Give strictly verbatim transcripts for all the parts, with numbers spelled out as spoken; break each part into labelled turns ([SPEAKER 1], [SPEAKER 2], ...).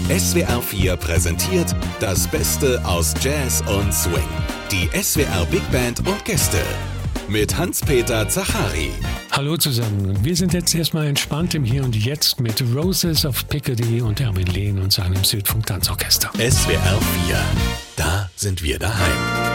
[SPEAKER 1] S W R vier präsentiert das Beste aus Jazz und Swing. Die S W R Big Band und Gäste mit Hans-Peter Zachary.
[SPEAKER 2] Hallo zusammen. Wir sind jetzt erstmal entspannt im Hier und Jetzt mit Roses of Piccadilly und Erwin Lehn und seinem Südfunk-Tanzorchester.
[SPEAKER 1] S W R vier, da sind wir daheim.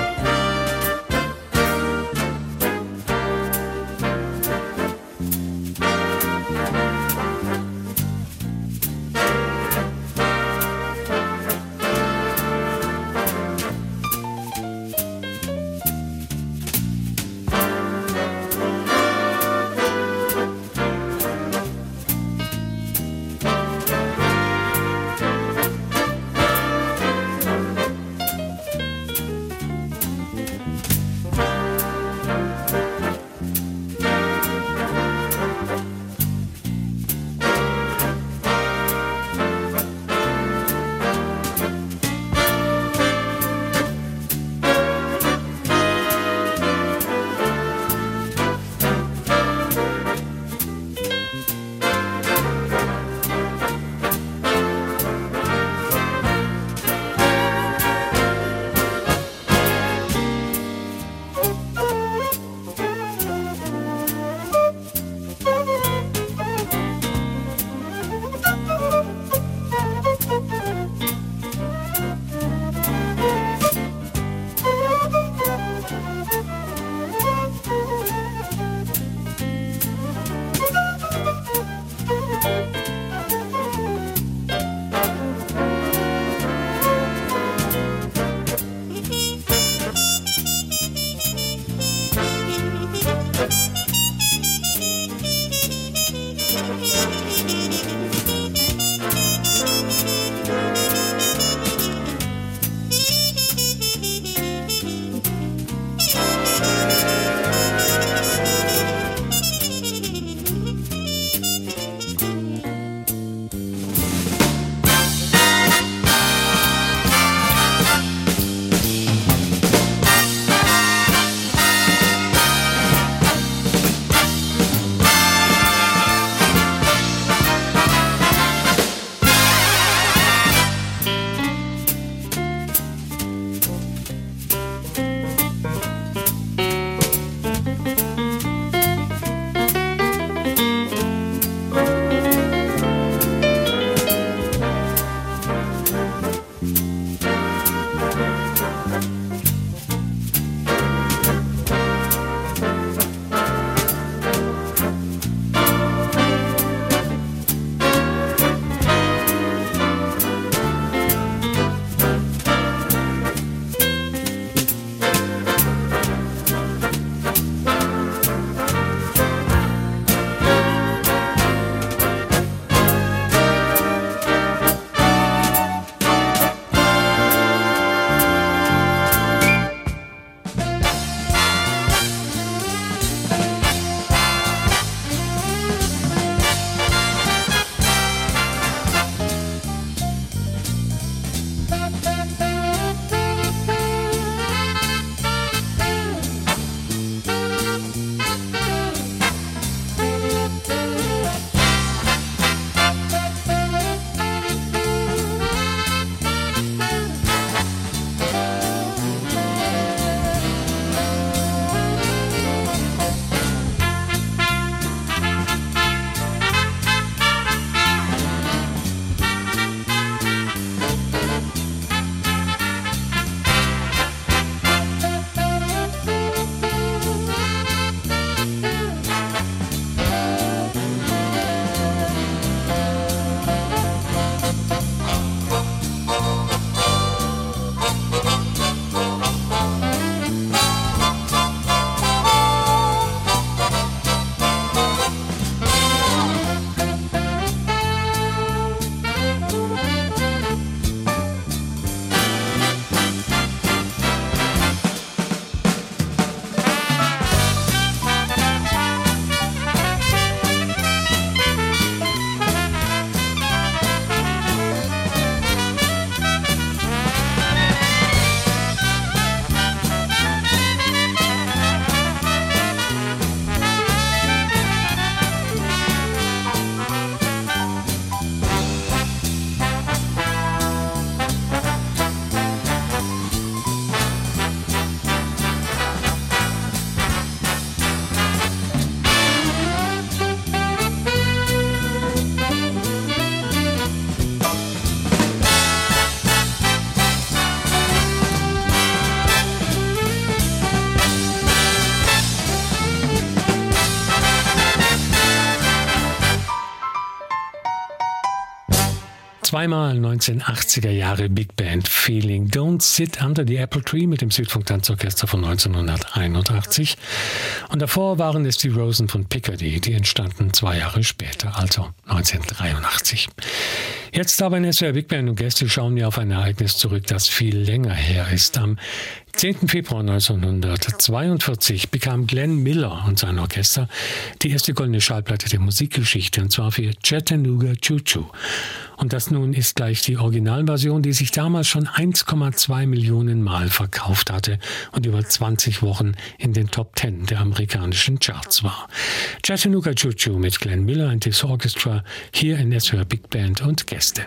[SPEAKER 2] Zweimal neunzehnhundertachtziger Jahre Big Band Feeling. Don't Sit Under the Apple Tree mit dem Südfunk-Tanzorchester von neunzehnhunderteinundachtzig. Und davor waren es die Rosen von Picardy, die entstanden zwei Jahre später, also neunzehnhundertdreiundachtzig. Jetzt aber in S W R Big Band und Gäste schauen wir auf ein Ereignis zurück, das viel länger her ist. Am zehnten Februar neunzehnhundertzweiundvierzig bekam Glenn Miller und sein Orchester die erste goldene Schallplatte der Musikgeschichte, und zwar für Chattanooga Choo Choo. Und das nun ist gleich die Originalversion, die sich damals schon eins Komma zwei Millionen Mal verkauft hatte und über zwanzig Wochen in den Top Ten der amerikanischen Charts war. Chattanooga Choo Choo mit Glenn Miller and his Orchestra, hier in S W R Big Band und Gäste.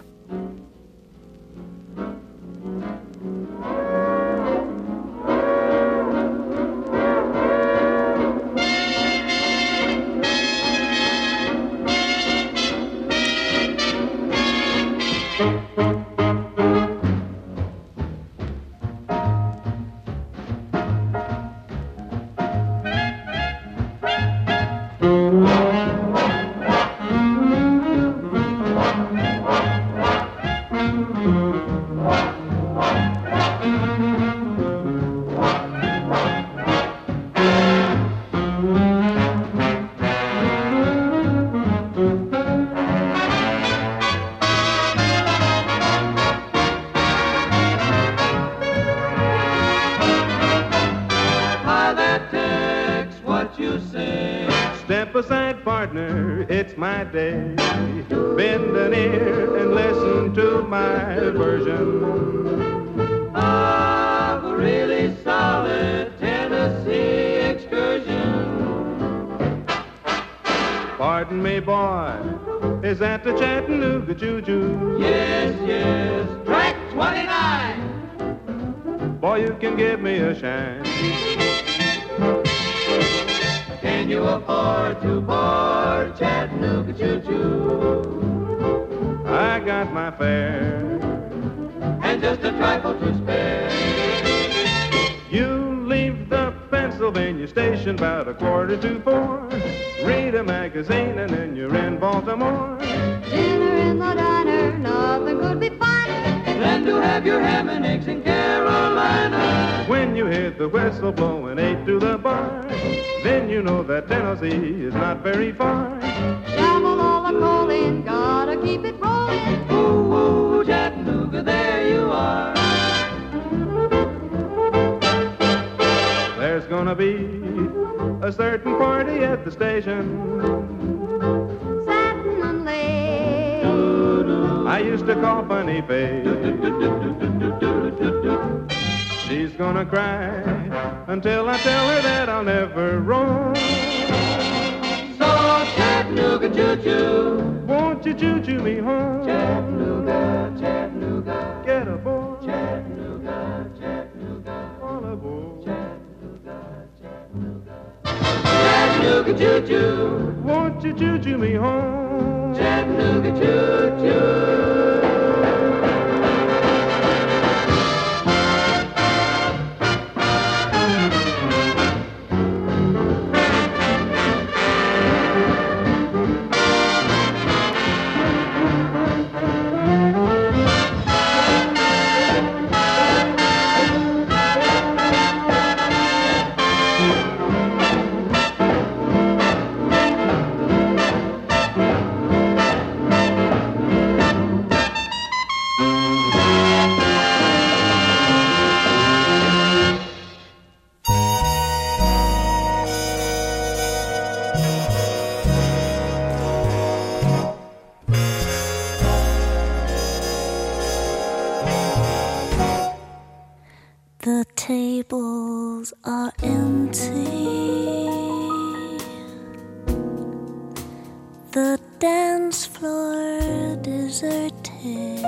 [SPEAKER 3] Pardon me, boy, is that the Chattanooga Choo Choo?
[SPEAKER 4] Yes, yes, track twenty-nine.
[SPEAKER 3] Boy, you can give me a shine.
[SPEAKER 4] Can you afford to board Chattanooga Choo Choo?
[SPEAKER 3] I got my fare
[SPEAKER 4] and just a trifle to spare.
[SPEAKER 3] You leave the Pennsylvania station about a quarter to four. Read a magazine and then you're in Baltimore.
[SPEAKER 5] Dinner in the diner, nothing could be finer
[SPEAKER 4] than to have your ham and eggs in Carolina.
[SPEAKER 3] When you hear the whistle blowing eight to the bar, then you know that Tennessee is not very far.
[SPEAKER 5] Shovel all the coal in, gotta keep it rolling.
[SPEAKER 4] Ooh, ooh, Chattanooga, there you are.
[SPEAKER 3] There's gonna be a certain party at the station.
[SPEAKER 5] Satin and lace.
[SPEAKER 3] I used to call Funny Face. She's gonna cry until I tell her that I'll never roam.
[SPEAKER 4] So Chattanooga choo-choo,
[SPEAKER 3] won't you choo-choo me home?
[SPEAKER 4] Chattanooga, Chattanooga,
[SPEAKER 3] get aboard.
[SPEAKER 4] Chattanooga, Chattanooga,
[SPEAKER 3] all aboard.
[SPEAKER 4] Chattanooga choo-choo,
[SPEAKER 3] won't you choo-choo me home?
[SPEAKER 4] Chattanooga choo-choo.
[SPEAKER 6] The tables are empty, the dance floor deserted.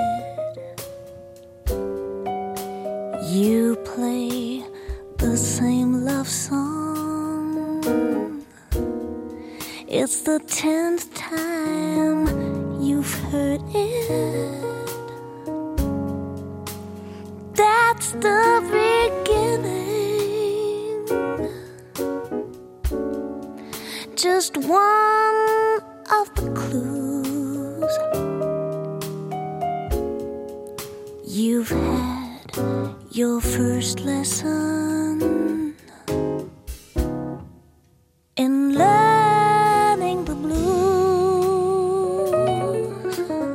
[SPEAKER 6] You play the same love song. It's the tenth time you've heard it. That's the beginning. Just one of the clues. you've had your first lesson in learning the blues.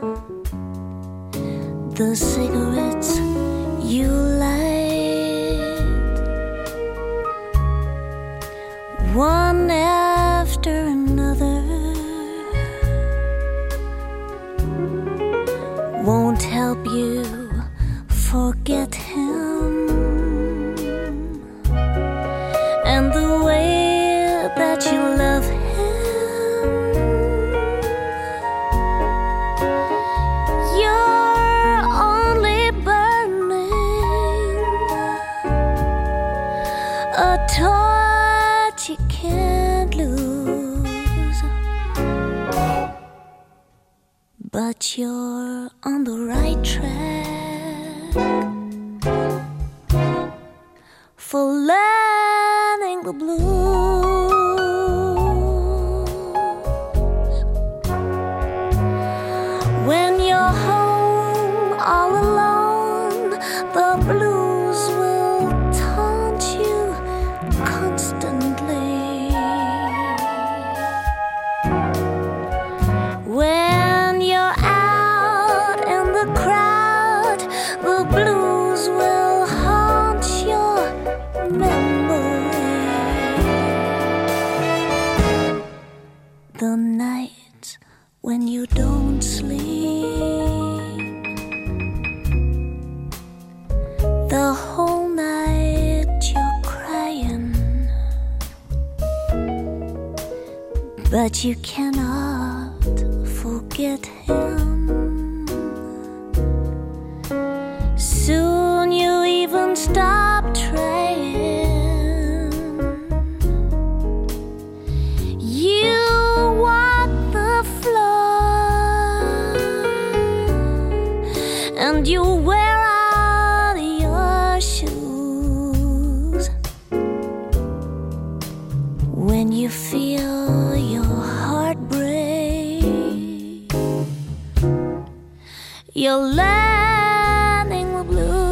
[SPEAKER 6] The cigarettes you light, one after another, won't help you forget him. And the way that you love him, you're only burning a torch you can't lose. But you're on the right track for learning the blues. When you're home all alone, the blues will taunt you constantly. When you're out in the crowd, the blues will haunt your memory. The nights when you don't sleep, the whole night you're crying, but you cannot forget him. Soon you even stop trying. You walk the floor and you wear out your shoes. When you feel your heart break, you're learning the blues.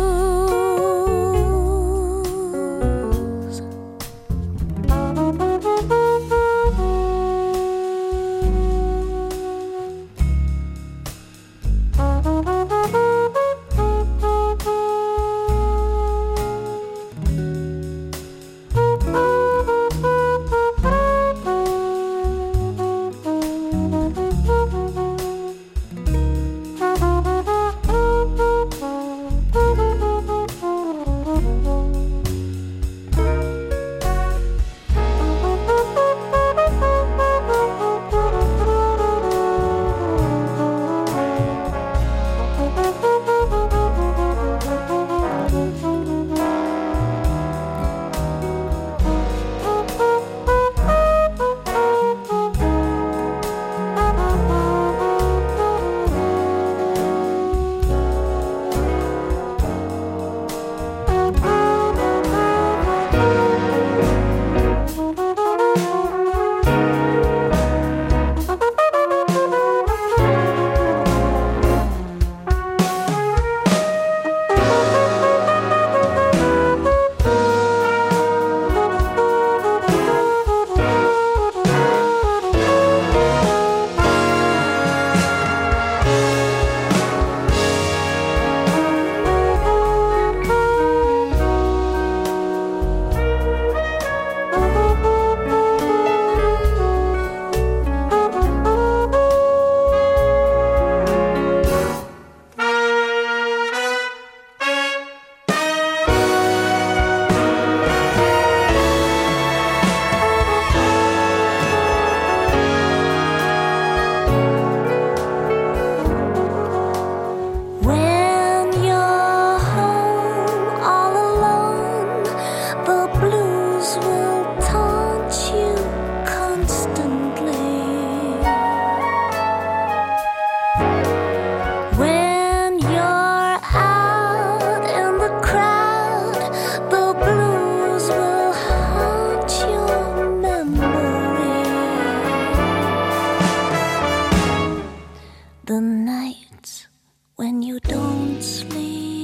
[SPEAKER 6] when you don't sleep.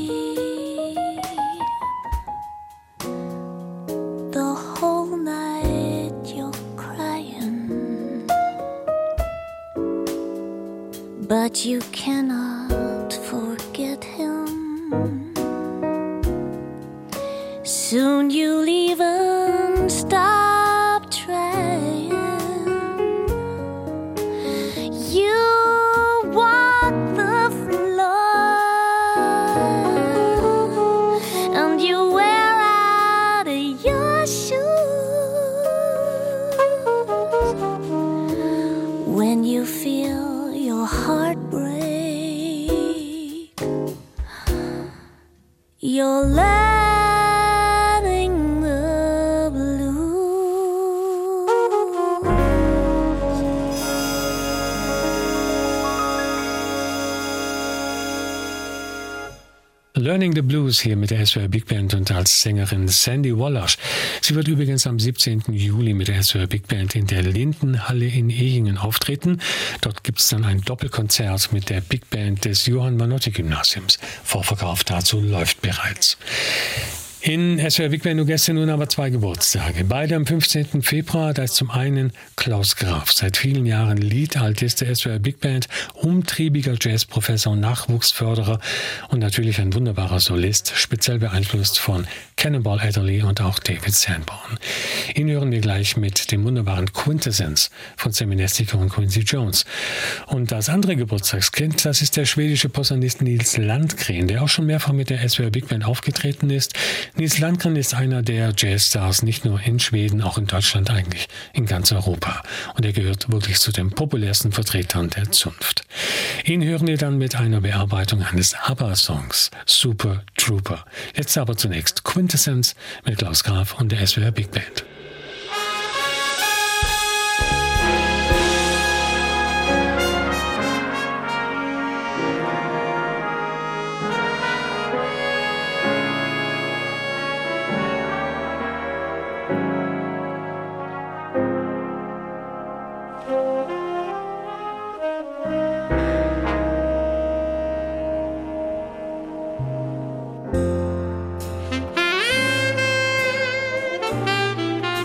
[SPEAKER 6] The whole night you're crying, but you cannot forget him. Soon you'll even stop trying. You walk the floor and you wear out your shoes. When you feel your heart break, you're letting the blues.
[SPEAKER 2] Learning the Blues hier mit der S W R Big Band und als Sängerin Sandy Wallace. Sie wird übrigens am siebzehnten Juli mit der S W R Big Band in der Lindenhalle in Ehingen auftreten. Dort gibt es dann ein Doppelkonzert mit der Big Band des Johann Manotti Gymnasiums. Vorverkauf dazu läuft bereits. In S W R Big Band und Gäste nun aber zwei Geburtstage. Beide am fünfzehnten Februar. Da ist zum einen Klaus Graf, seit vielen Jahren Lead-Altist der S W R Big Band, umtriebiger Jazzprofessor, Nachwuchsförderer und natürlich ein wunderbarer Solist, speziell beeinflusst von Cannonball Adderley und auch David Sanborn. Ihn hören wir gleich mit dem wunderbaren Quintessence von Sammy Nesticker und Quincy Jones. Und das andere Geburtstagskind, das ist der schwedische Posaunist Nils Landgren, der auch schon mehrfach mit der S W R Big Band aufgetreten ist. Nils Landgren ist einer der Jazzstars, nicht nur in Schweden, auch in Deutschland, eigentlich in ganz Europa. Und er gehört wirklich zu den populärsten Vertretern der Zunft. Ihn hören wir dann mit einer Bearbeitung eines ABBA-Songs, Super Trooper. Jetzt aber zunächst Quintessence mit Klaus Graf und der S W R Big Band.
[SPEAKER 6] Thank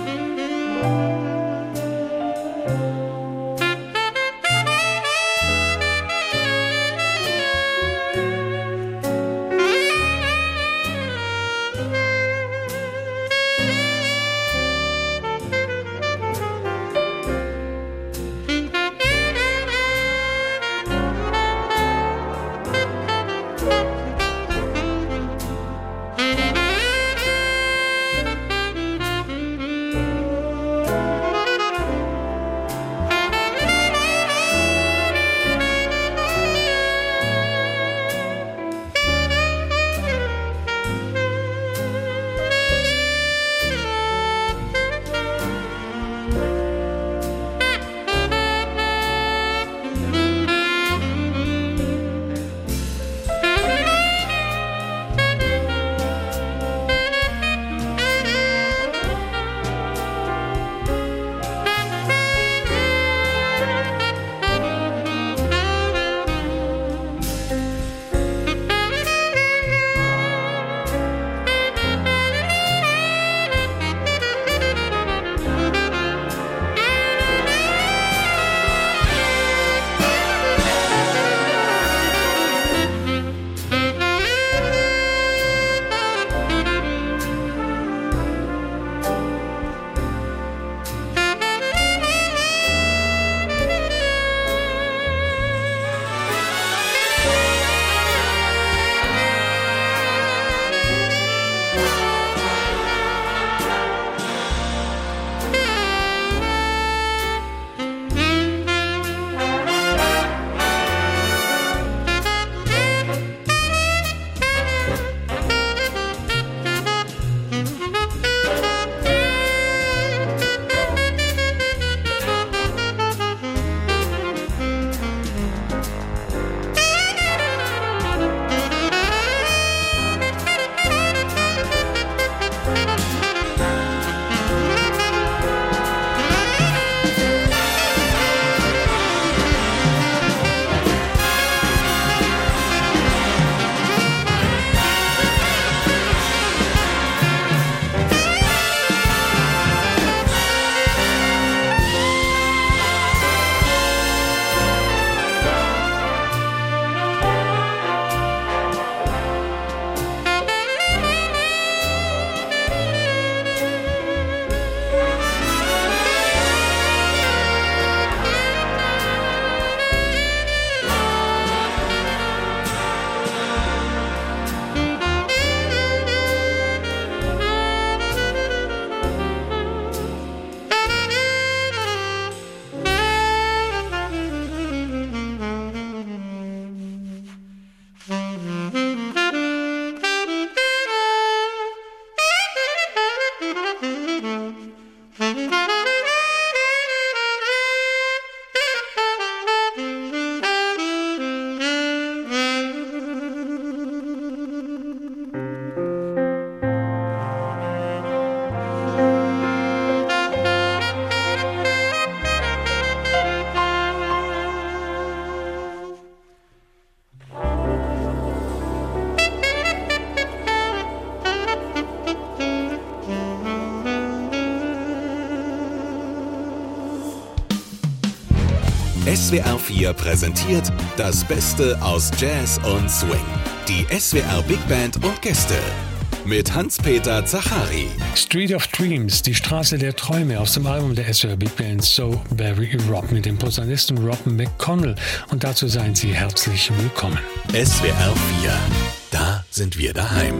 [SPEAKER 1] W R vier präsentiert das Beste aus Jazz und Swing. Die S W R Big Band und Gäste. Mit Hans-Peter Zachary.
[SPEAKER 2] Street of Dreams, die Straße der Träume aus dem Album der S W R Big Band So Very Rob mit dem Posaunisten Rob McConnell. Und dazu seien Sie herzlich willkommen.
[SPEAKER 1] S W R vier, da sind wir daheim.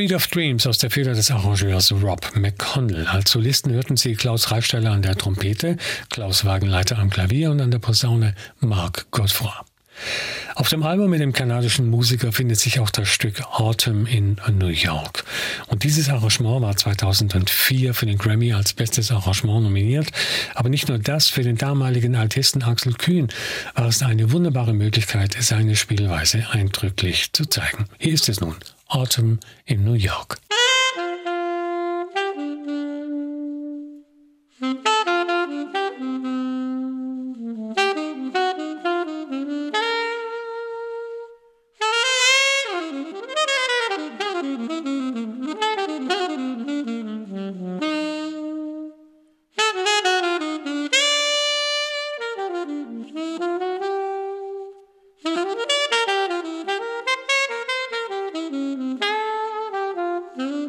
[SPEAKER 2] Street of Dreams aus der Feder des Arrangeurs Rob McConnell. Als Solisten hörten Sie Klaus Reifsteiler an der Trompete, Klaus Wagenleiter am Klavier und an der Posaune Marc Godefroy. Auf dem Album mit dem kanadischen Musiker findet sich auch das Stück Autumn in New York. Und dieses Arrangement war zweitausendvier für den Grammy als bestes Arrangement nominiert. Aber nicht nur das, für den damaligen Altisten Axel Kühn war es eine wunderbare Möglichkeit, seine Spielweise eindrücklich zu zeigen. Hier ist es nun, Autumn in New York.
[SPEAKER 6] Mm-hmm.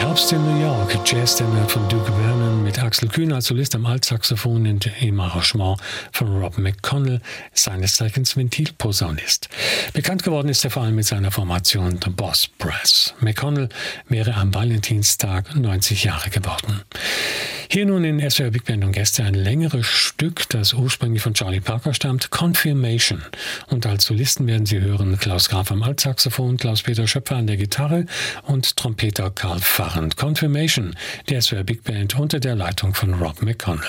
[SPEAKER 2] Herbst in New York, Jazzstandard von Duke Vernon mit Axel Kühn als Solist am Altsaxophon und im Arrangement von Rob McConnell, seines Zeichens Ventilposaunist. Bekannt geworden ist er vor allem mit seiner Formation The Boss Brass. McConnell wäre am Valentinstag neunzig Jahre geworden. Hier nun in S W R Big Band und Gäste ein längeres Stück, das ursprünglich von Charlie Parker stammt, Confirmation. Und als Solisten werden Sie hören Klaus Graf am Altsaxophon, Klaus-Peter Schöpfer an der Gitarre und Trompeter Karl Farrand. Confirmation, der S W R Big Band unter der Leitung von Rob McConnell.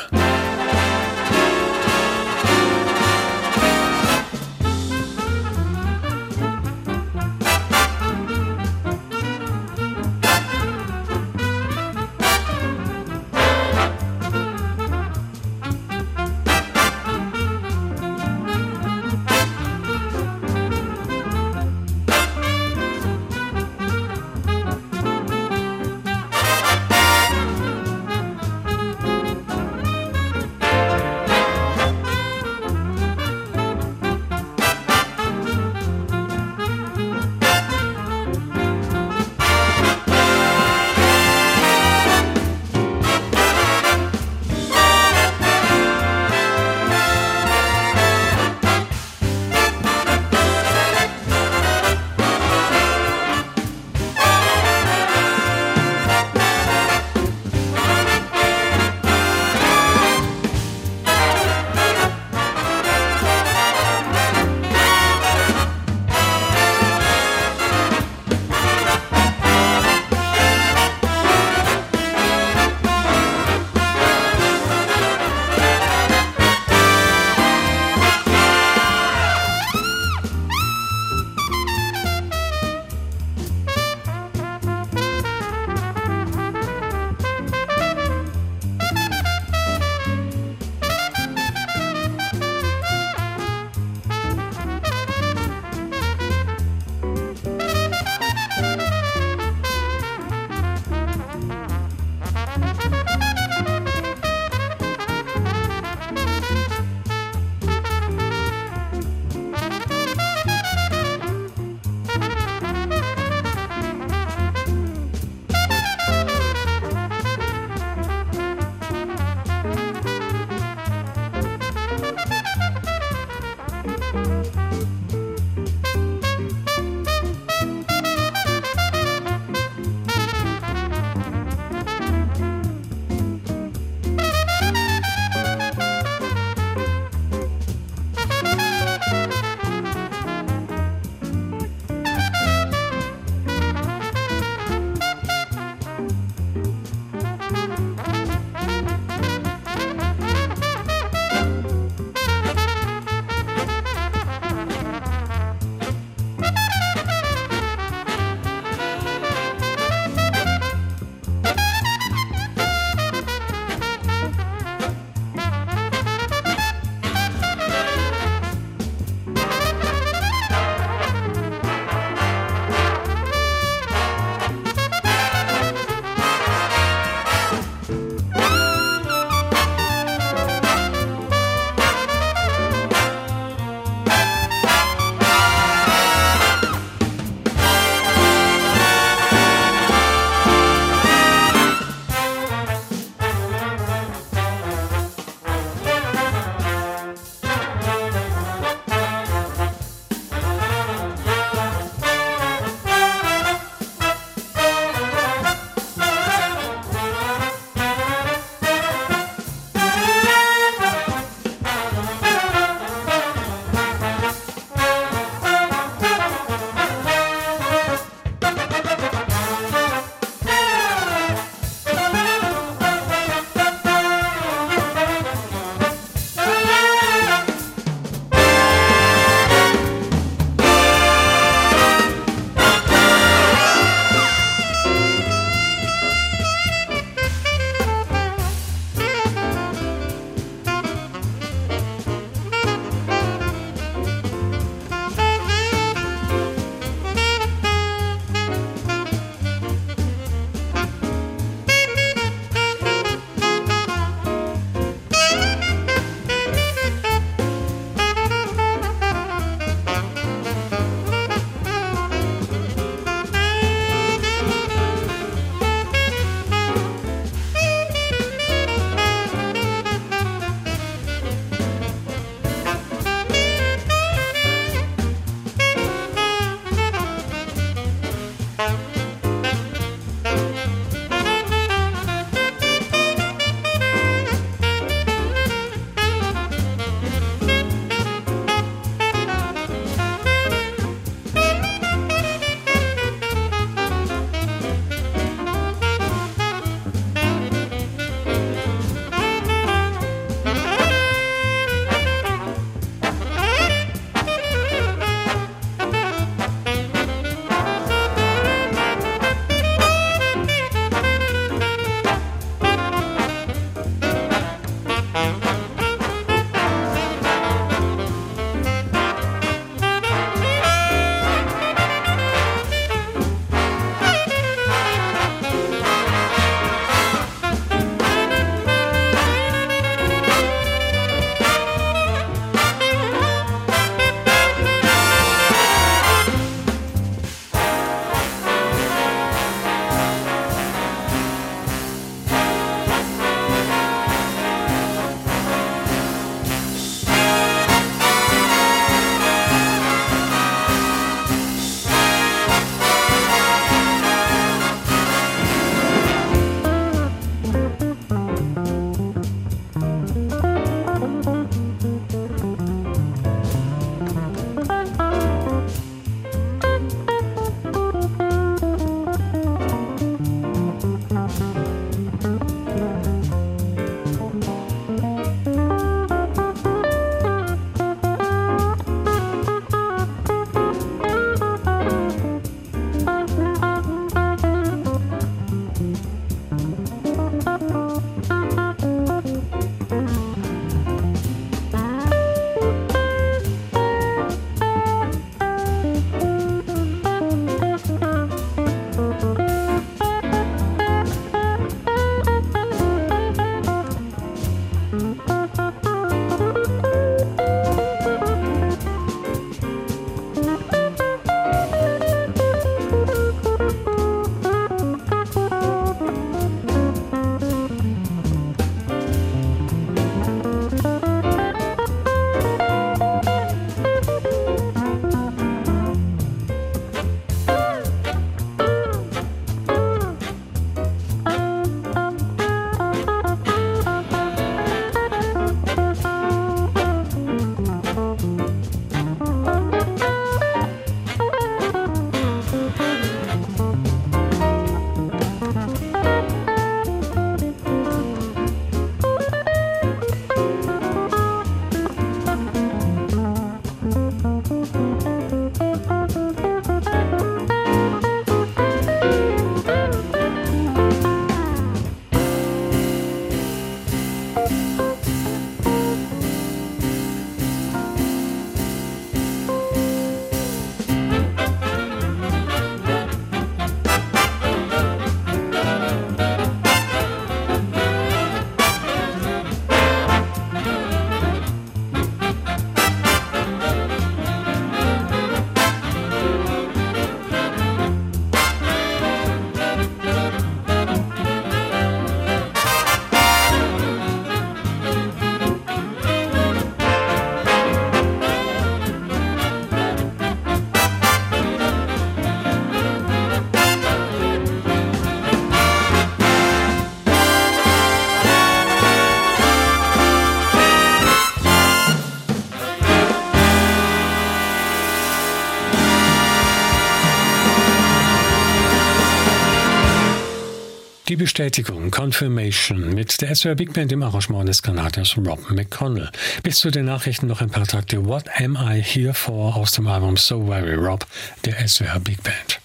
[SPEAKER 2] Die Bestätigung, Confirmation, mit der S W R Big Band im Arrangement des Kanadiers Rob McConnell. Bis zu den Nachrichten noch ein paar Takte What Am I Here For aus dem Album So Very Rob der S W R Big Band.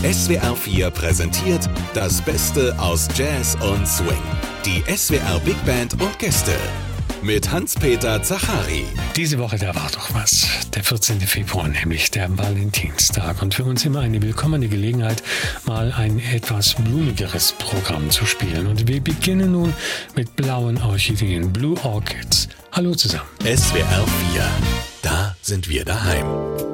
[SPEAKER 1] S W R vier präsentiert das Beste aus Jazz und Swing. Die S W R Big Band und Gäste. Mit Hans-Peter Zachary.
[SPEAKER 2] Diese Woche, da war doch was. Der vierzehnten Februar, nämlich der Valentinstag. Und für uns immer eine willkommene Gelegenheit, mal ein etwas blumigeres Programm zu spielen. Und wir beginnen nun mit blauen Orchideen, Blue Orchids. Hallo zusammen.
[SPEAKER 1] S W R vier. Da sind wir daheim.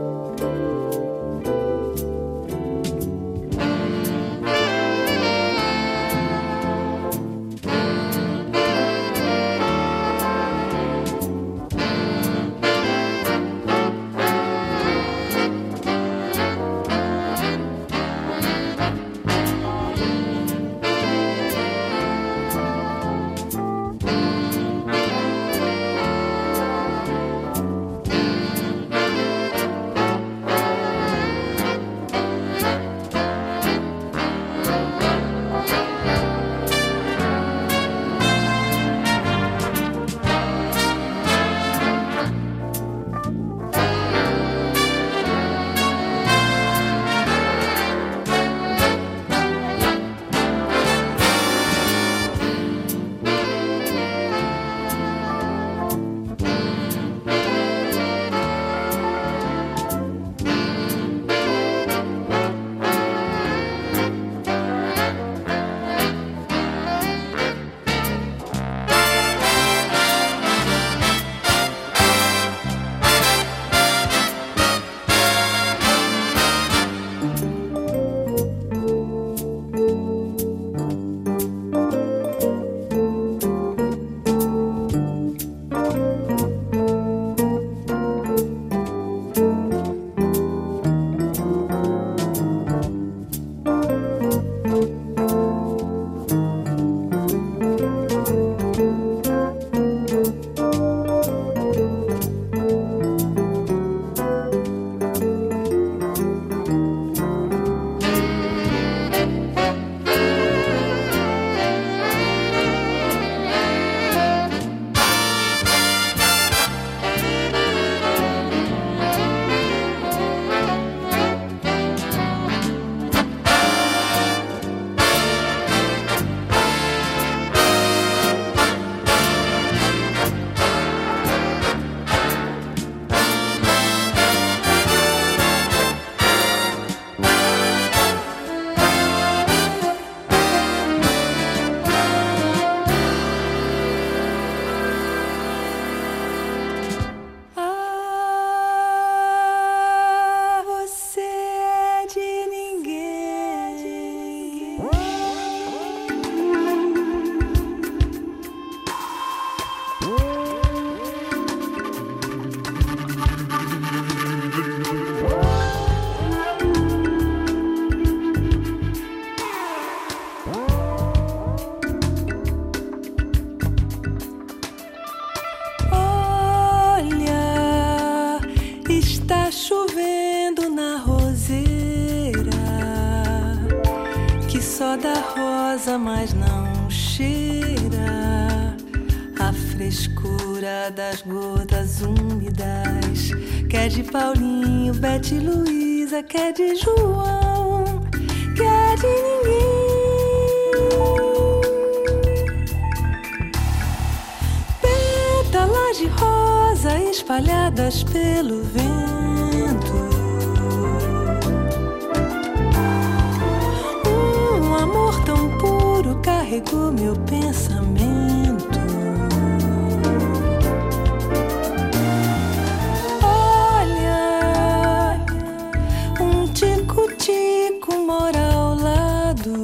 [SPEAKER 7] Mas não cheira a frescura das gotas úmidas. Quer de Paulinho, Bete e Luísa, quer de João, quer de ninguém. Pétalas de rosa espalhadas pelo vento. Um amor tão puro carregou meu pensamento. Olha, um tico-tico mora ao lado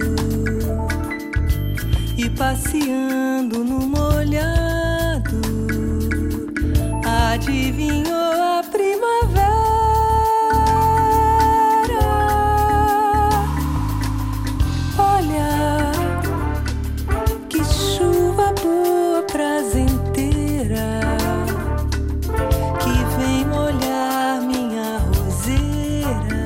[SPEAKER 7] e passeando no molhado adivinhou a primavera. Olha, que chuva boa, prazenteira, que vem molhar minha roseira.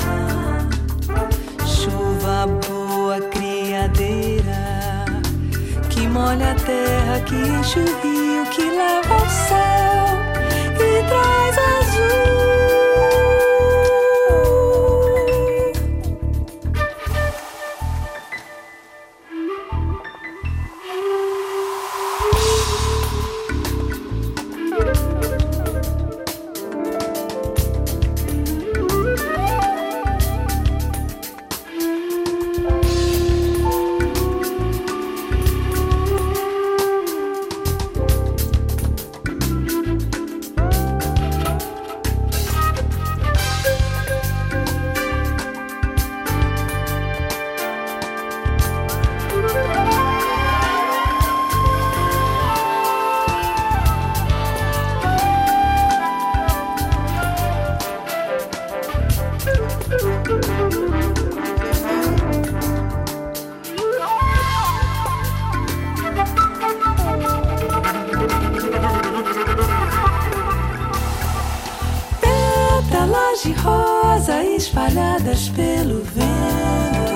[SPEAKER 7] Chuva boa, criadeira, que molha a terra, que enche o rio, que lava o céu e traz azul. espalhadas pelo vento.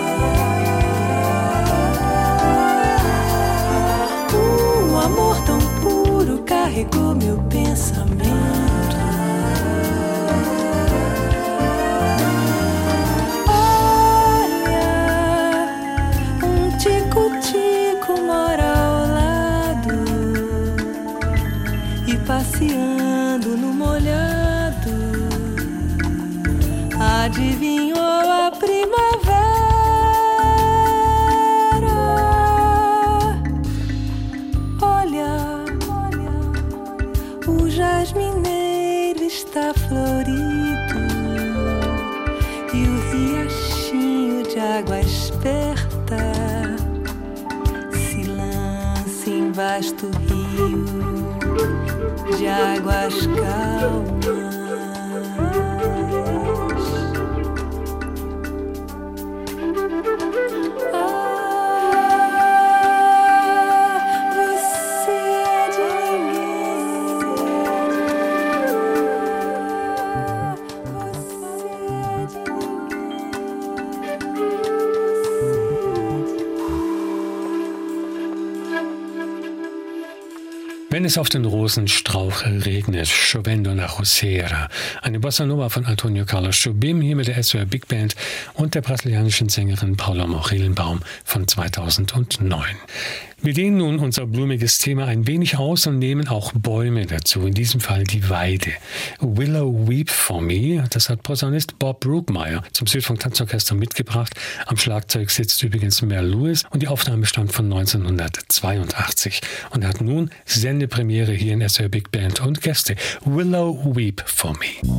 [SPEAKER 7] Um amor tão puro carregou meu pensamento. Olha, um tico-tico mora ao lado e passeando no molhado adivinhou a primavera. Olha, olha, o jasmineiro está florido e o riachinho de água esperta se lança em vasto rio de águas calmas.
[SPEAKER 2] Wenn es auf den Rosenstrauch regnet, Chovendo nach Roseira. Eine Bossa Nova von Antonio Carlos Jobim, hier mit der S W R Big Band und der brasilianischen Sängerin Paula Morellenbaum von zweitausendneun. Wir dehnen nun unser blumiges Thema ein wenig aus und nehmen auch Bäume dazu, in diesem Fall die Weide. Willow Weep for Me, das hat Posaunist Bob Brookmeyer zum Südfunk Tanzorchester mitgebracht. Am Schlagzeug sitzt übrigens Mel Lewis und die Aufnahme stammt von neunzehnhundertzweiundachtzig und hat nun Sendepremiere hier in S W R Big Band und Gäste. Willow Weep for Me.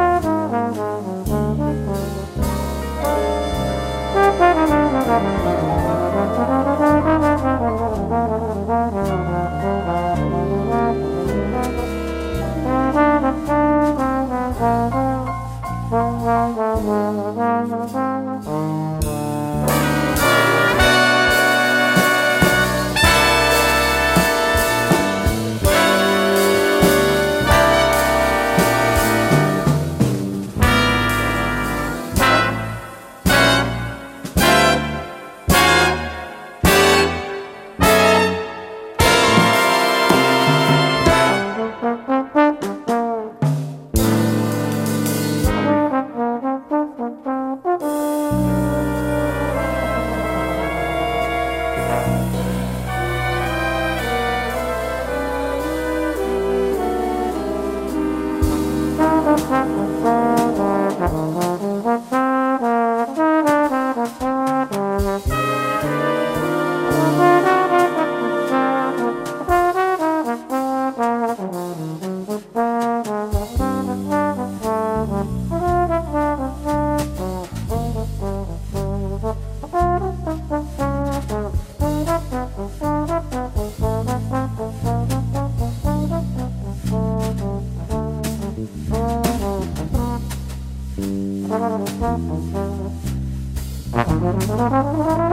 [SPEAKER 8] Thank you.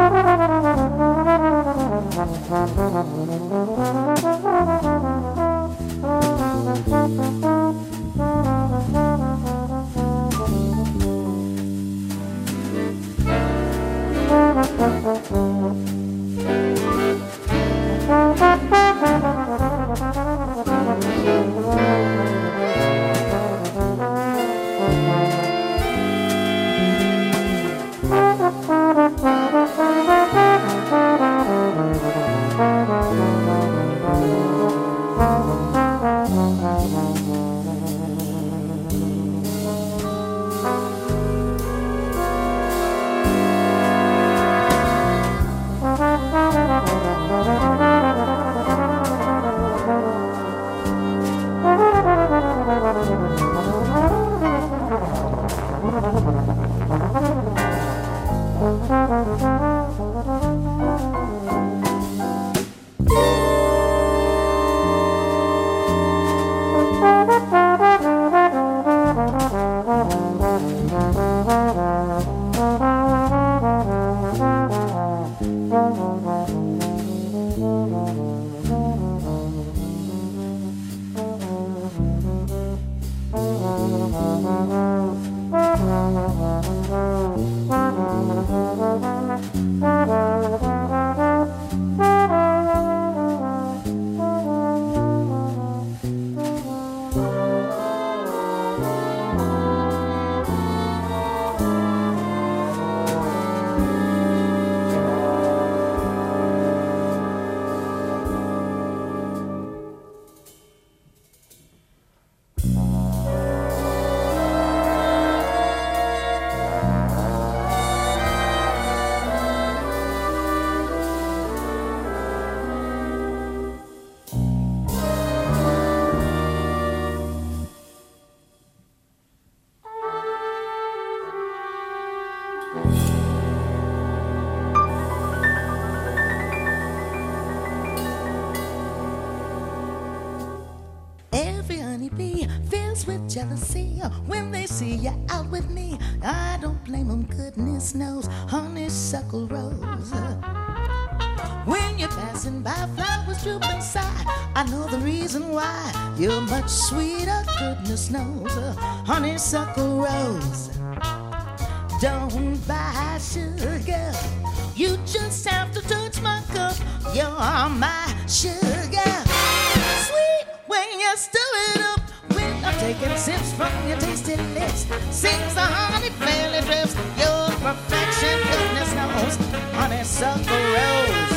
[SPEAKER 8] Jealousy when they see you out with me. I don't blame them, goodness knows. Honeysuckle rose. When you're passing by, flowers droop inside. I know the reason why. You're much sweeter, goodness knows. Honeysuckle rose. Don't buy sugar. You just have to touch my cup. You're my sugar. Sweet when you stir it up. I'm taking sips from your tasty lips. Sings the honey belly drips. Your perfection, goodness knows. Honeysuckle rose.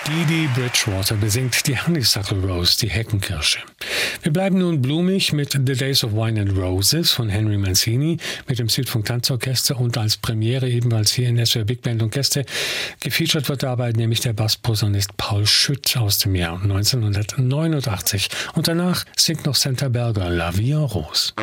[SPEAKER 2] Dee Dee Bridgewater besingt die Honeysuckle Rose, die Heckenkirsche. Wir bleiben nun blumig mit The Days of Wine and Roses von Henry Mancini mit dem Südfunk Tanzorchester und als Premiere ebenfalls hier in S W R Big Band und Gäste. Gefeatured wird dabei nämlich der Bassposaunist Paul Schütt aus dem Jahr neunzehnhundertneunundachtzig. Und danach singt noch Santa Berger La Vie en Rose.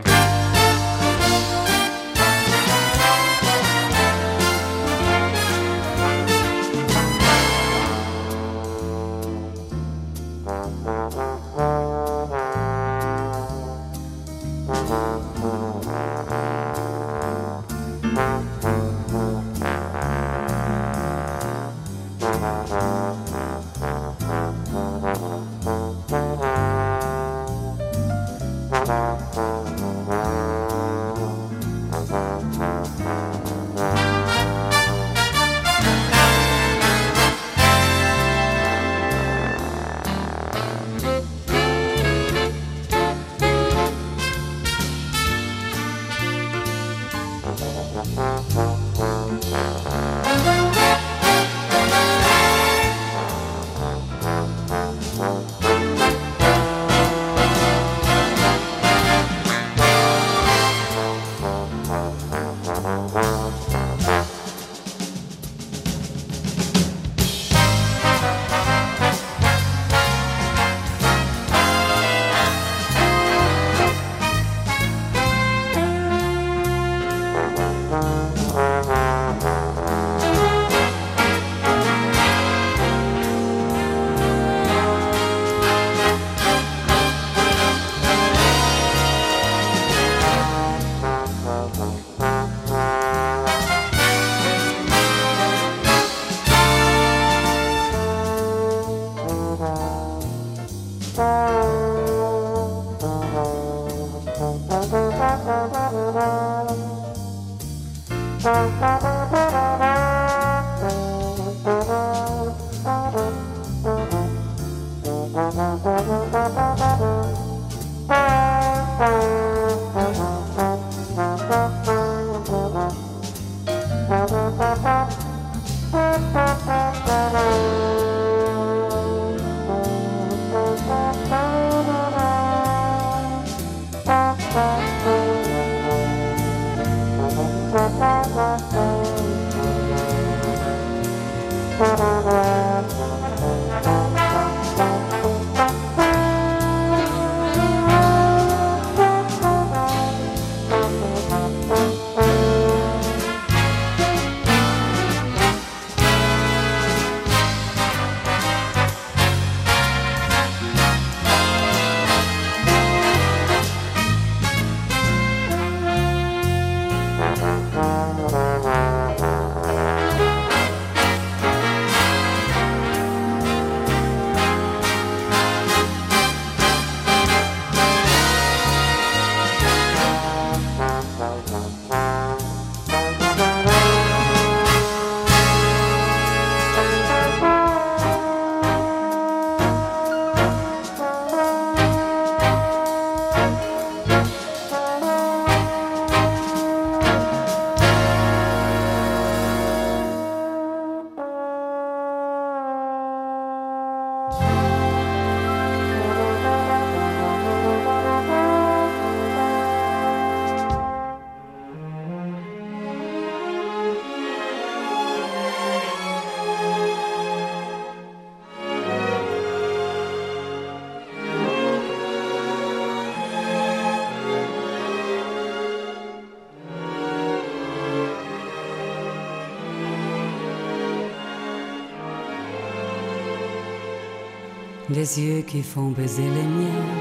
[SPEAKER 7] Les yeux qui font baiser les miens,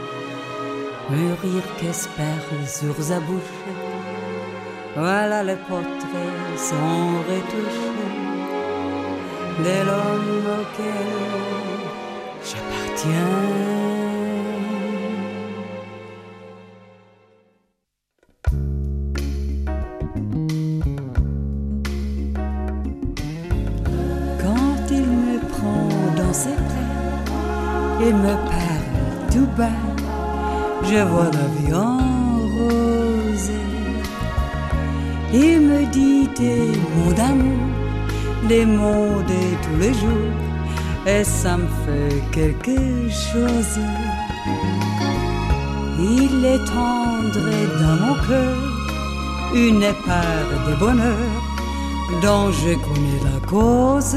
[SPEAKER 7] le rire qu'espère sur sa bouche. Voilà les portraits sans retouche de l'homme auquel j'appartiens. Quand il me prend dans ses bras, il me parle tout bas, je vois la vie en rose. Il me dit des mots d'amour, des mots de tous les jours, et ça me fait quelque chose. Il est tendre dans mon cœur une part de bonheur dont je connais la cause.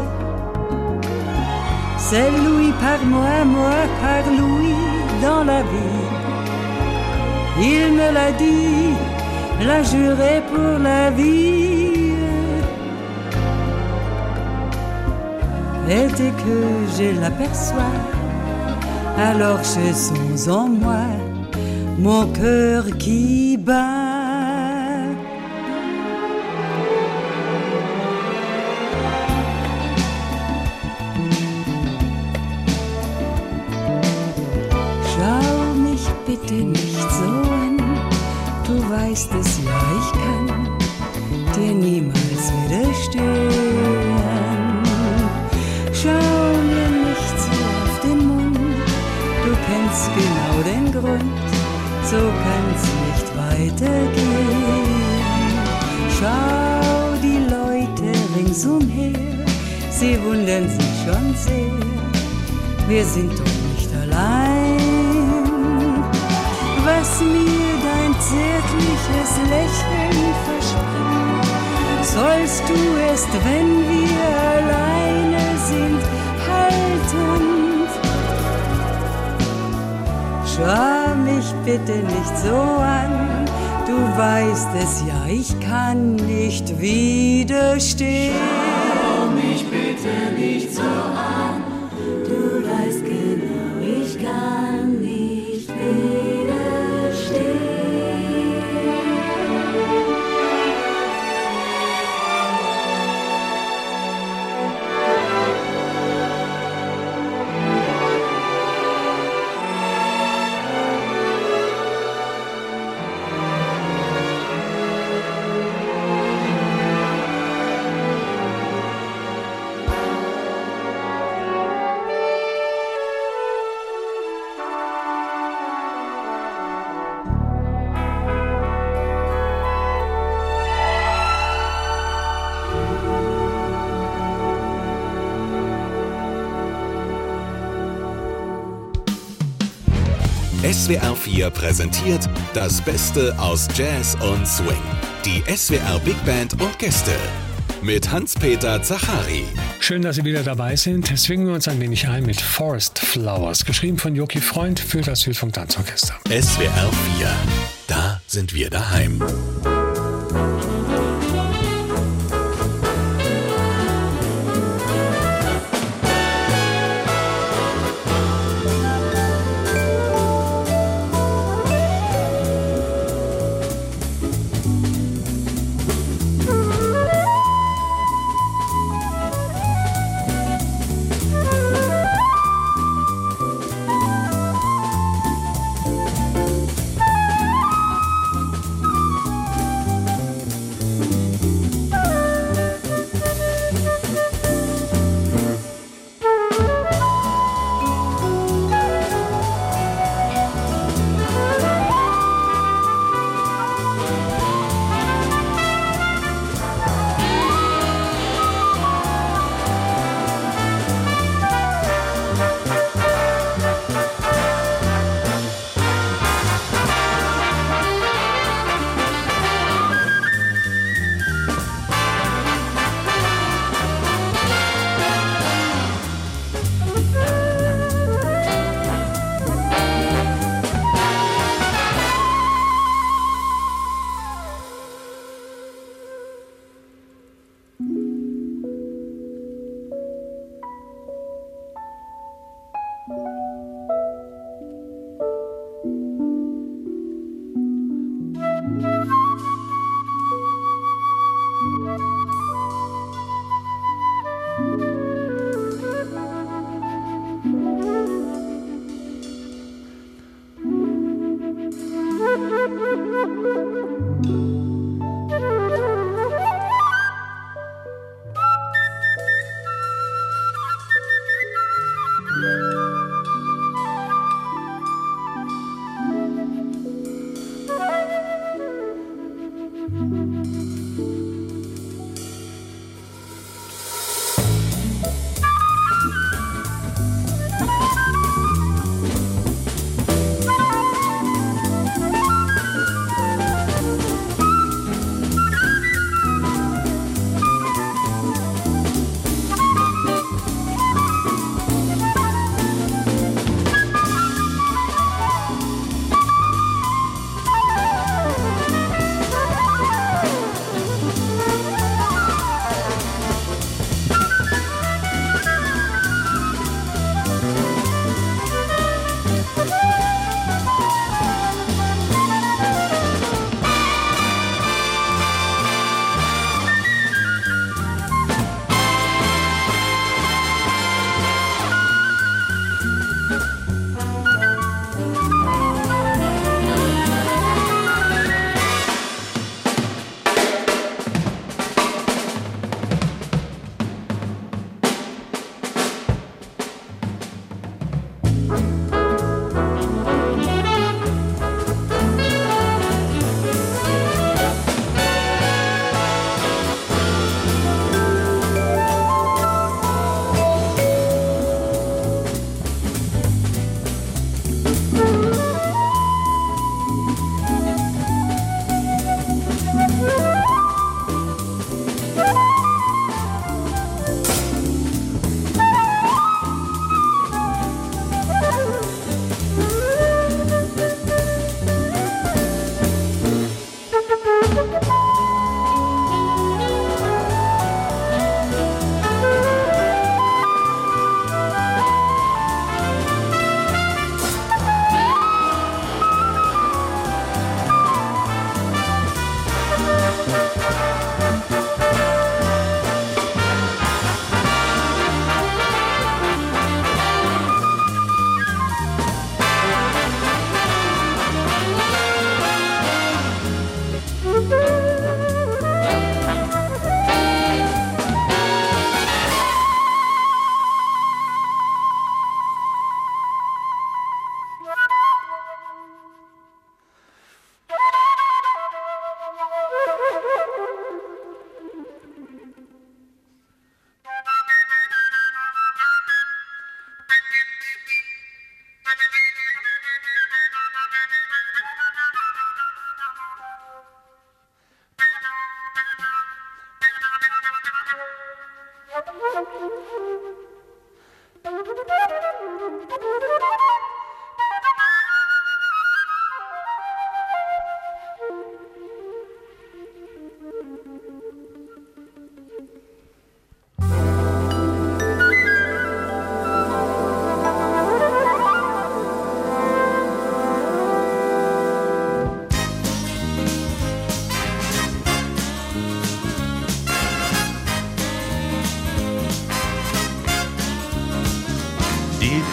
[SPEAKER 7] C'est lui par moi, moi par lui dans la vie. Il me l'a dit, l'a juré pour la vie. Et dès que je l'aperçois, alors je sens en moi mon cœur qui bat. Bitte nicht so an, du weißt es ja, ich kann dir niemals widerstehen. Schau mir nicht so auf den Mund, du kennst genau den Grund, so kann's nicht weitergehen. Schau die Leute ringsumher, sie wundern sich schon sehr, wir sind doch nicht allein. Was mir dein zärtliches Lächeln verspricht, sollst du erst, wenn wir alleine sind, halten. Schau mich bitte nicht so an, du weißt es ja, ich kann nicht widerstehen.
[SPEAKER 4] Schau mich bitte nicht so an, du weißt genau, ich kann nicht widerstehen.
[SPEAKER 1] S W R vier präsentiert das Beste aus Jazz und Swing. Die S W R Big Band und Gäste mit Hans-Peter Zachary.
[SPEAKER 2] Schön, dass Sie wieder dabei sind. Swingen wir uns ein wenig ein mit Forest Flowers, geschrieben von Joki Freund für das Südfunk Tanzorchester.
[SPEAKER 1] S W R vier, da sind wir daheim.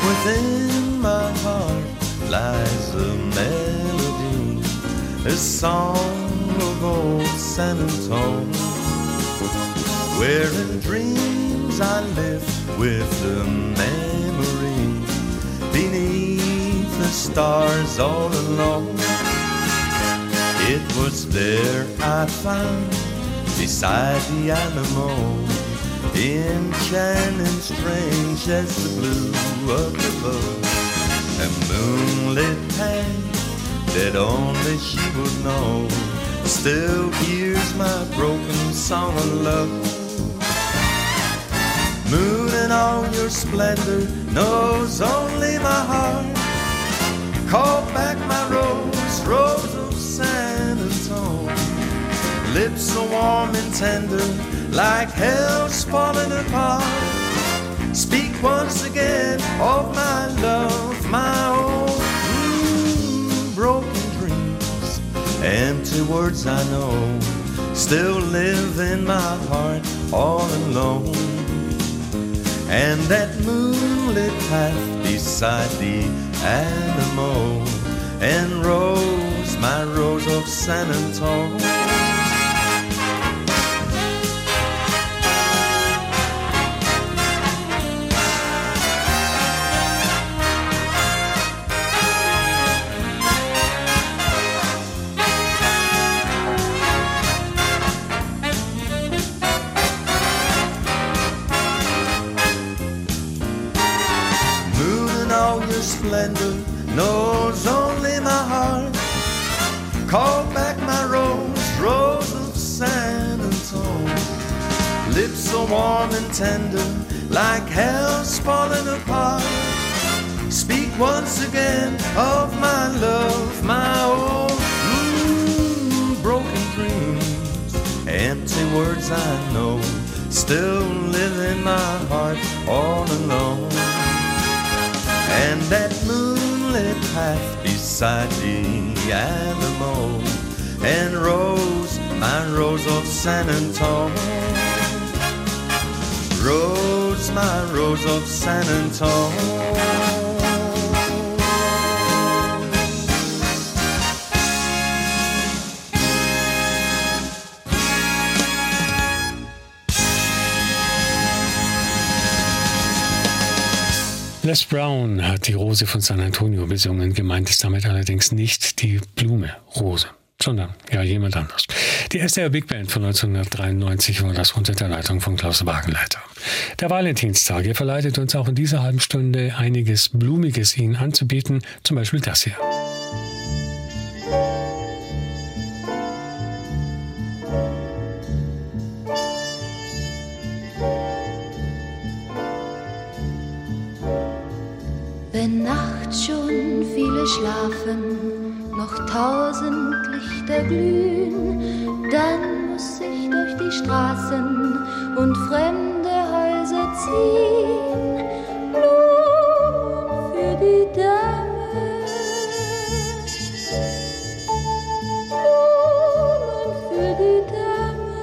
[SPEAKER 9] Within my heart lies a melody, a song of old San Antone, where in dreams I live with the memory beneath the stars all alone. It was there I found, beside the Alamo, enchanting, strange as the blue of the bow, a moonlit path that only she would know still hears my broken song of love. Moon in all your splendor knows only my heart. Call back my rose, rose of San Antone. Lips so warm and tender, like hell's falling apart. Speak once again of my love, my own. Mm, broken dreams, empty words I know, still live in my heart all alone. And that moonlit path beside the Alamo, and Rose, my Rose of San Antone. Splendor knows only my heart. Call back my rose, rose of San Antone. Lips so warm and tender, like hell's falling apart. Speak once again of my love, my own. Mm, broken dreams, empty words I know, still live in my heart all alone. And that moonlit path beside the Alamo, and Rose, my Rose of San Antone. Rose, my Rose of San Antone.
[SPEAKER 2] Les Brown hat die Rose von San Antonio besungen. Gemeint ist damit allerdings nicht die Blume Rose, sondern ja jemand anders. Die S W R Big Band von neunzehnhundertdreiundneunzig war das unter der Leitung von Klaus Wagenleiter. Der Valentinstag, er verleitet uns auch in dieser halben Stunde einiges Blumiges Ihnen anzubieten, zum Beispiel das hier.
[SPEAKER 10] Wenn nachts schon viele schlafen, noch tausend Lichter glühen, dann muss ich durch die Straßen und fremde Häuser ziehen. Blumen für die Dame, Blumen für die Dame.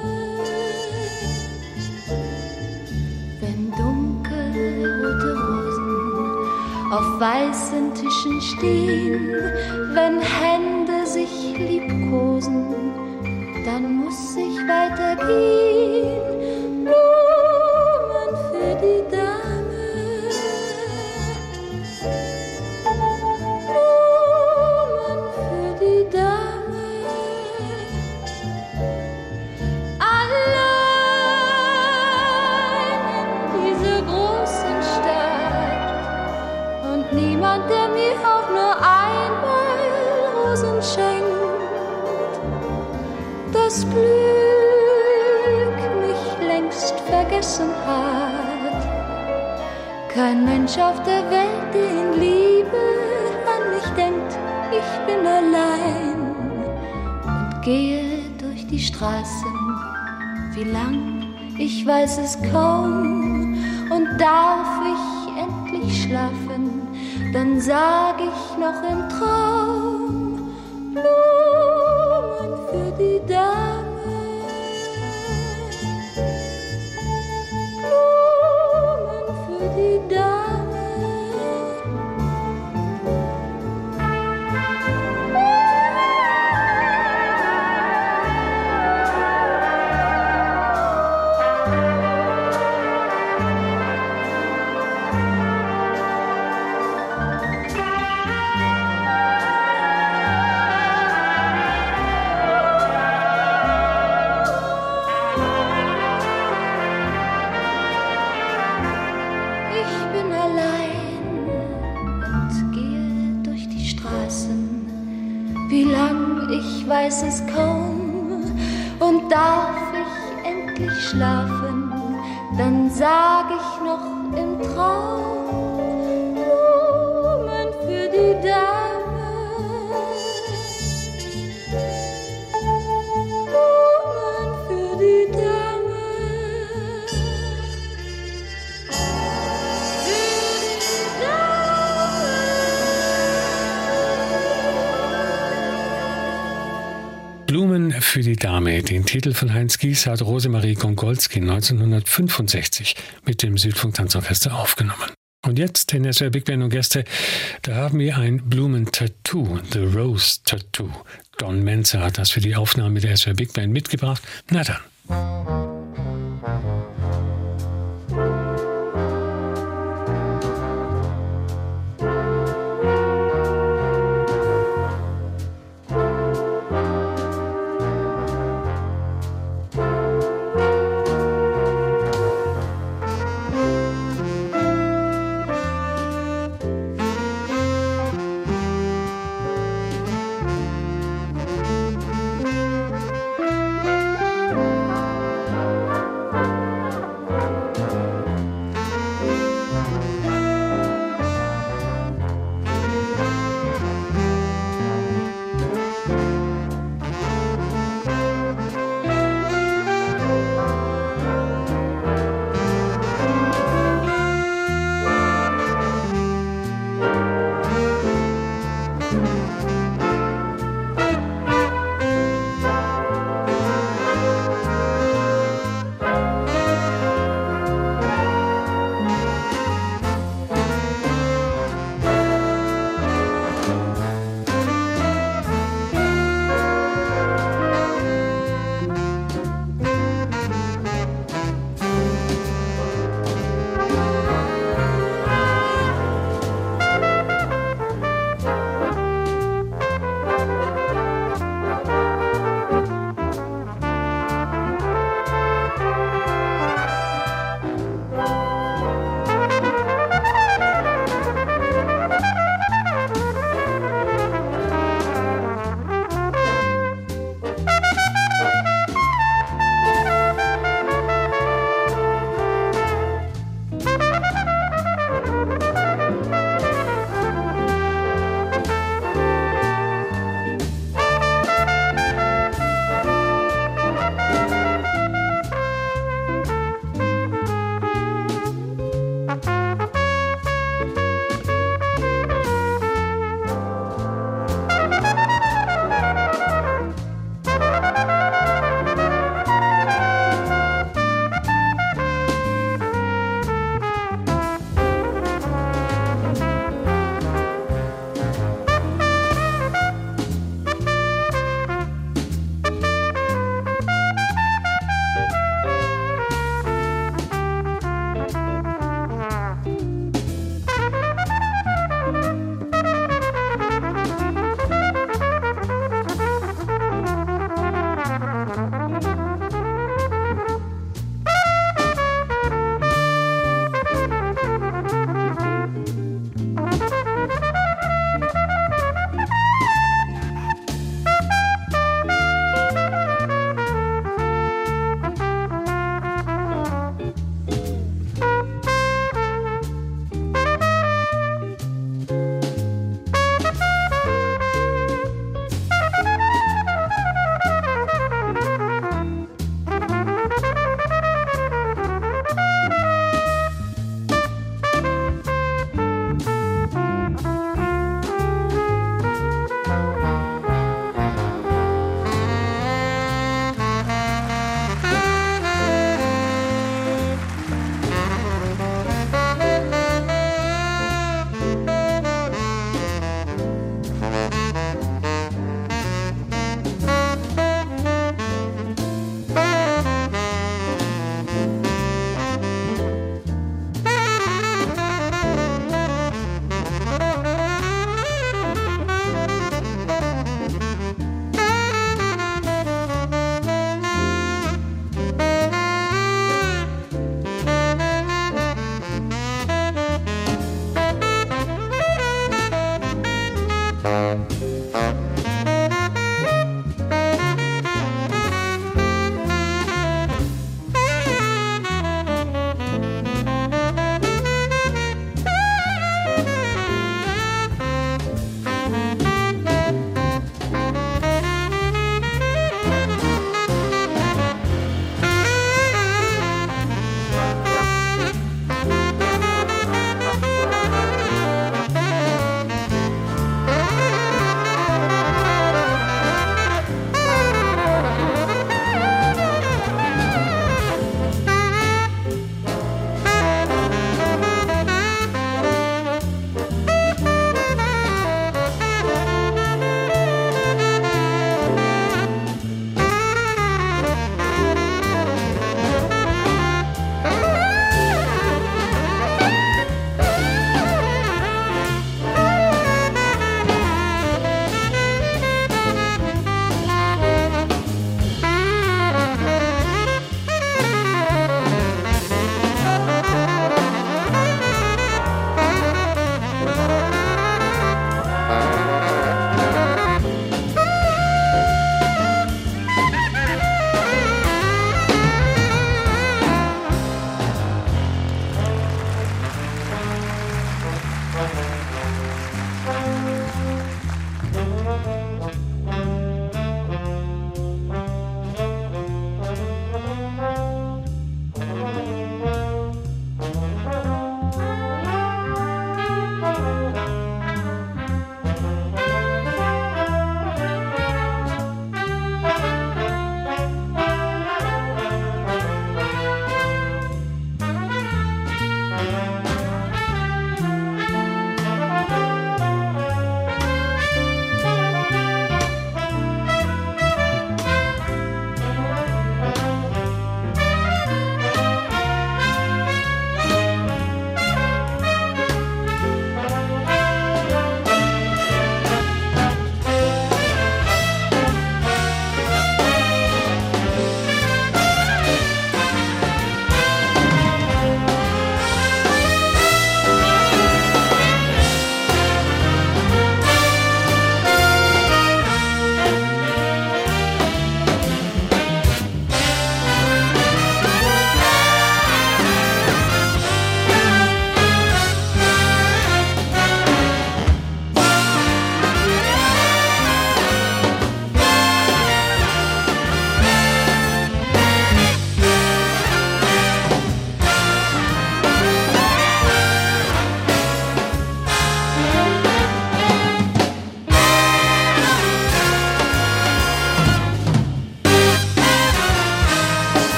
[SPEAKER 10] Wenn dunkelrote Rosen auf weißen Tischen stehen, wenn Hände sich liebkosen, dann muss ich weitergehen. Blumen für die Dame, Blumen für die Dame. Allein in dieser großen Stadt und niemand, der mir auch nur einmal Rosen schenkt. Das Glück mich längst vergessen hat. Kein Mensch auf der Welt, der in Liebe an mich denkt. Ich bin allein und gehe durch die Straßen. Wie lang, ich weiß es kaum. Und darf ich endlich schlafen, dann sag ich noch im Traum. Blumen für die Dame, Blumen für die Dame. ich weiß es kaum. Und darf ich endlich schlafen, dann sag ich noch im Traum: Blumen für die Dame, Blumen für die Dame.
[SPEAKER 2] Blumen für die Dame, den Titel von Heinz Gies hat Rosemarie Gongolski neunzehnhundertfünfundsechzig mit dem Südfunk-Tanzorchester aufgenommen. Und jetzt in S W R Big Band und Gäste, da haben wir ein Blumen-Tattoo, The Rose Tattoo. Don Menzer hat das für die Aufnahme der S W R Big Band mitgebracht. Na dann.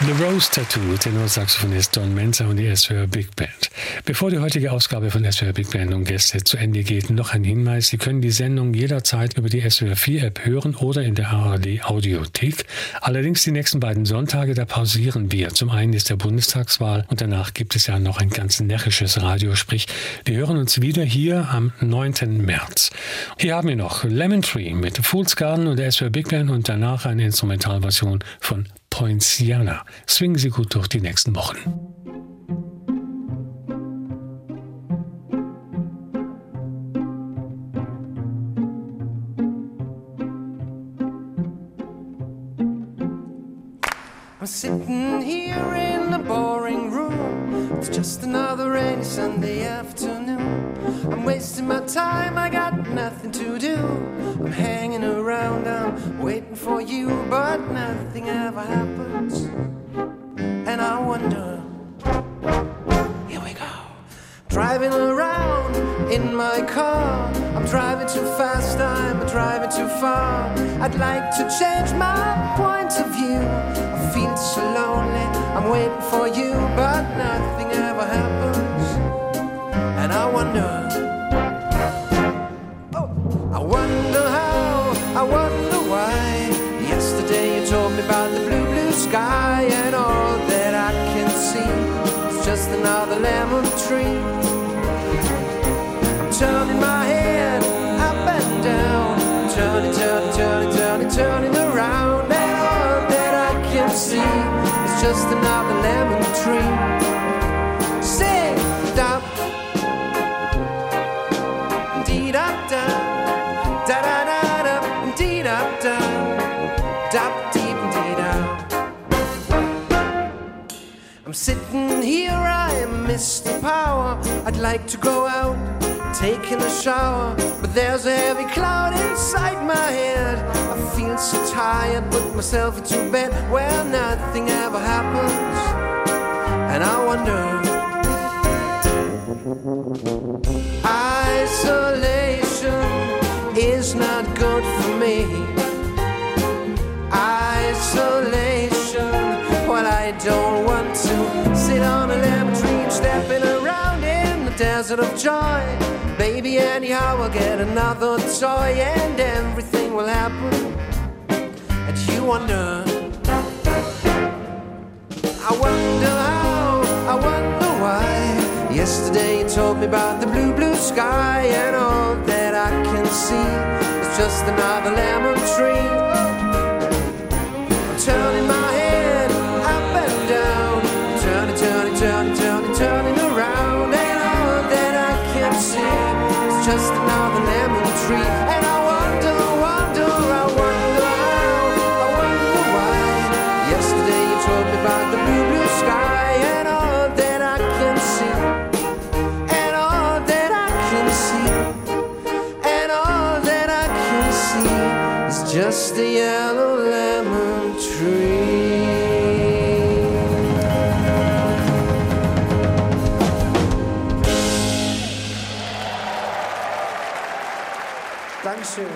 [SPEAKER 2] The Rose Tattoo, Tenorsaxophonist Don Menza und die S W R Big Band. Bevor die heutige Ausgabe von S W R Big Band und Gäste zu Ende geht, noch ein Hinweis. Sie können die Sendung jederzeit über die S W R vier App hören oder in der A R D Audiothek. Allerdings die nächsten beiden Sonntage, da pausieren wir. Zum einen ist der Bundestagswahl und danach gibt es ja noch ein ganz närrisches Radio, sprich, wir hören uns wieder hier am neunten März. Hier haben wir noch Lemon Tree mit Fool's Garden und der S W R Big Band und danach eine Instrumentalversion von Poinciana. Swingen Sie gut durch die nächsten Wochen.
[SPEAKER 11] I'm sitting here in the boring room. It's just another rainy Sunday afternoon. I'm wasting my time, I got nothing to do. I'm hanging around, I'm waiting for you, but nothing ever happens. And I wonder, here we go. Driving around in my car, I'm driving too fast, I'm driving too far. I'd like to change my point of view. I feel so lonely, I'm waiting for you, but nothing ever happens. And I wonder, oh, I wonder how, I wonder why. Yesterday you told me about the blue, blue sky, and all that I can see is just another lemon tree. I'm turning my head up and down, turning, turning, turning, turning, turning around, and all that I can see is just another lemon tree. Say, stop. Dee-da-da, da-da-da-da, dee-da-da, da-dee-dee-da. I'm sitting here, I miss the power. I'd like to go out, taking a shower, but there's a heavy cloud inside my head. I feel so tired, put myself into bed where nothing ever happens. And I wonder, isolation is not good for me. Isolation, well, I don't want to sit on a lemon tree stepping around in the desert of joy. Baby, anyhow, I'll get another toy and everything will happen. And you wonder, I wonder how, I wonder why. Yesterday you told me about the blue, blue sky, and all that I can see is just another lemon tree. I'm turning my head up and down, turning, turning, turning, turning, turning around, and all that I can see is just another lemon tree. And I wonder, wonder, I wonder how, I wonder why. Yesterday you told me about the blue, blue sky, and all that I can see, and all that I can see, and all that I can see is just a yellow lemon tree. Dankeschön.